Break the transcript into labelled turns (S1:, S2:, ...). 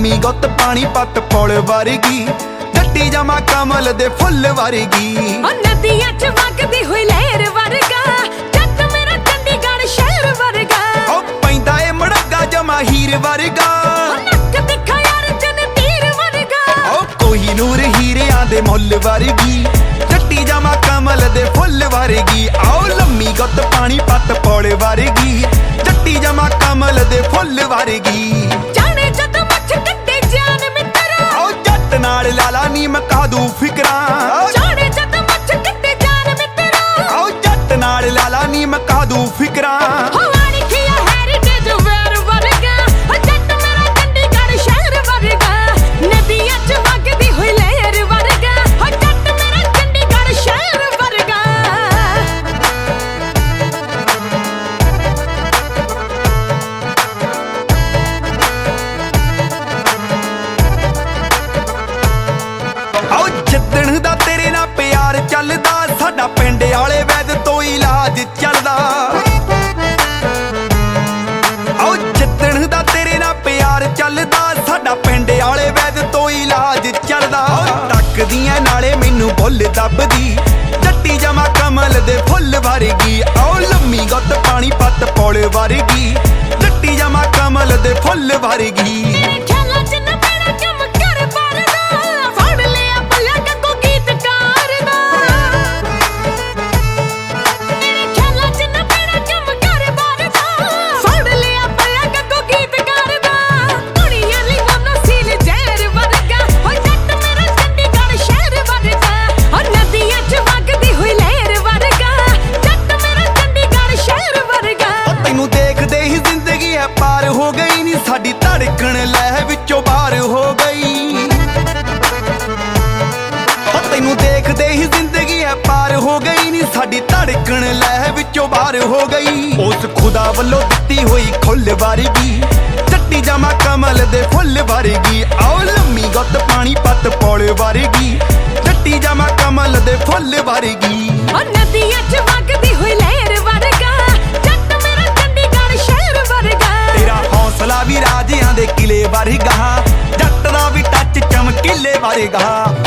S1: ਲੰਮੀ ਗੁੱਤ ਪਾਣੀ ਪੱਤ ਪੁਲ ਵਰਗੀ, ਜੱਟੀ ਜਮਾ ਕਮਲ ਦੇ ਫੁੱਲ ਵਰਗੀ।
S2: ਨਦੀਆਂ ਚ ਵਗਦੀ ਹੋਈ ਲਹਿਰ ਵਰਗਾ, ਜੱਟ ਮੇਰਾ ਚੰਡੀਗੜ੍ਹ ਸ਼ਹਿਰ ਵਰਗਾ।
S1: ਉਹ ਪੈਂਦਾ ਏ ਮੜਗਾ ਜਮਾ ਹੀਰ ਵਰਗਾ,
S2: ਨੱਕ ਦਿਖਾ ਯਾਰ ਜਨ ਤੀਰ ਵਰਗਾ।
S1: ਉਹ ਕੋਹੀਨੂਰ ਹੀਰਿਆਂ ਦੇ ਮੁੱਲ ਵਰਗੀ, ਜੱਟੀ ਜਮਾ ਕਮਲ ਦੇ ਫੁੱਲ ਵਰਗੀ। ਆਓ ਲੰਮੀ ਗੁੱਤ ਪਾਣੀ ਪੱਤ ਪੁਲ ਵਰਗੀ, ਜੱਟੀ ਜਮਾ ਕਮਲ ਦੇ ਫੁੱਲ ਵਰਗੀ।
S2: ਜਾਣੇ ਜਦ ਮੱਛ ਕੱਟੇ ਜਾਨ ਮਿੱਤਰਾ,
S1: ਆਓ ਜੱਟ ਨਾਲ ਲਾਲਾ ਨੀ ਮਕਾ ਦੂ ਫਿਕਰਾਂ।
S2: ਜਾਣੇ ਜਦ ਮੱਛ ਕੱਟੇ ਜਾਨ ਮਿੱਤਰਾ,
S1: ਆਓ ਜੱਟ ਨਾਲ ਲਾਲਾ ਨੀ ਮਕਾ ਦੂ ਫਿਕਰਾਂ।
S2: ਹਵਾਨੀ ਖਿਆ ਹੈਰੀਟੇਜ ਵੇਅਰ ਵਰਗਾ, ਜੱਟ ਮੇਰਾ ਚੰਡੀਗੜ੍ਹ ਸ਼ਹਿਰ ਵਰਗਾ। ਨਦੀਆਂ ਚ ਵਗਦੀ ਹੋਈ ਲਹਿਰ ਵਰਗਾ, ਜੱਟ ਮੇਰਾ ਚੰਡੀਗੜ੍ਹ ਸ਼ਹਿਰ ਵਰਗਾ।
S1: ਆਓ ਜਿੱਦਣ ਦਾ ਤੇਰੇ ਨਾਲ ਪਿਆਰ ਚੱਲਦਾ, ਸਾਡਾ ਪਿੰਡ ਵਾਲੇ ਵੈਦ ਤੋਂ ਇਲਾਜ ਚੱਲਦਾ। ਆਓ ਜਿੱਦਣ ਦਾ ਤੇਰੇ ਨਾਲ ਪਿਆਰ ਚੱਲਦਾ, ਸਾਡਾ ਪਿੰਡ ਵਾਲੇ ਵੈਦ ਤੋਂ ਇਲਾਜ ਚੱਲਦਾ। ਟੱਕਦੀਆਂ ਨਾਲੇ ਮੈਨੂੰ ਬੁੱਲ ਦੱਬਦੀ, ਜੱਟੀ ਜਮਾ ਕਮਲ ਦੇ ਫੁੱਲ ਵਰਗੀ। ਆਓ ਲੰਮੀ ਗੁੱਤ ਪਾਣੀ ਪੱਤ ਪੁਲ ਵਰਗੀ, ਜੱਟੀ ਜਮਾ ਕਮਲ ਦੇ ਫੁੱਲ ਵਰਗੀ।
S2: ਤੇਰੇ ਖਿਆਲਾਂ ਚ ਨਾ ਮੇਰਾ ਕੰਮ ਕਰ ਪਰਦਾ, ਫੜ ਲਿਆ ਪੱਲਾ ਗੱਗੋ ਗੀਤਕਾਰ ਦਾ। ਤੇਰੇ ਖਿਆਲਾਂ ਚ ਨਾ ਮੇਰਾ ਕੰਮ ਕਰ ਪਰਦਾ, ਫੜ ਲਿਆ ਪੱਲਾ ਗੱਗੋ ਗੀਤਕਾਰ ਦਾ। ਕੁੜੀਆਂ ਲਈ ਮੋਨੋ ਸੀਲ ਜ਼ਹਿਰ ਵਰਗਾ, ਜੱਟ ਮੇਰਾ ਚੰਡੀਗੜ੍ਹ ਸ਼ਹਿਰ ਵਰਗਾ। ਨਦੀਆਂ ਚ ਵਗਦੀ ਹੋਈ ਲਹਿਰ ਵਰਗਾ, ਜੱਟ ਮੇਰਾ ਚੰਡੀਗੜ੍ਹ ਸ਼ਹਿਰ ਵਰਗਾ।
S1: ਤੈਨੂੰ ਦੇਖਦੇ ਹੀ ਜ਼ਿੰਦਗੀ ਹੈ ਪਾਰ ਹੋ ਗਈ ਨੀ, ਸਾਡੀ ਧੜਕਣ ਲਹਿ ਵਿੱਚੋਂ ਬਾਹਰ ਹੋ ਗਈ। ਤੈਨੂੰ ਦੇਖਦੇ ਹੀ ਜ਼ਿੰਦਗੀ ਹੈ ਪਾਰ ਹੋ ਗਈ ਨੀ, ਸਾਡੀ ਧੜਕਣ ਲਹਿ ਵਿੱਚੋਂ ਬਾਹਰ ਹੋ ਗਈ। ਉਸ ਖੁਦਾ ਵੱਲੋਂ ਦਿੱਤੀ ਹੋਈ ਖੁੱਲ ਵਰਗੀ, ਜੱਟੀ ਜਮਾ ਕਮਲ ਦੇ ਫੁੱਲ ਵਰਗੀ। ਆਓ ਲੰਮੀ ਗੁੱਤ ਪਾਣੀ ਪੱਤ ਪੁਲ ਵਰਗੀ, ਜੱਟੀ ਜਮਾ ਕਮਲ ਦੇ ਫੁੱਲ ਵਰਗੀ।
S2: ਨਦੀਆਂ ਚ ਵਗਦੀ ਹੋਈ ਲਹਿਰ ਵਰਗਾ, ਜੱਟ ਮੇਰਾ ਚੰਡੀਗੜ੍ਹ ਸ਼ਹਿਰ ਵਰਗਾ।
S1: ਤੇਰਾ ਹੌਸਲਾ ਵੀ ਰਾਜਿਆਂ ਦੇ ਕਿਲੇ ਵਰਗਾ, ਜੱਟ ਦਾ ਵੀ ਟੱਚ ਚਮਕੀਲੇ ਵਰਗਾ।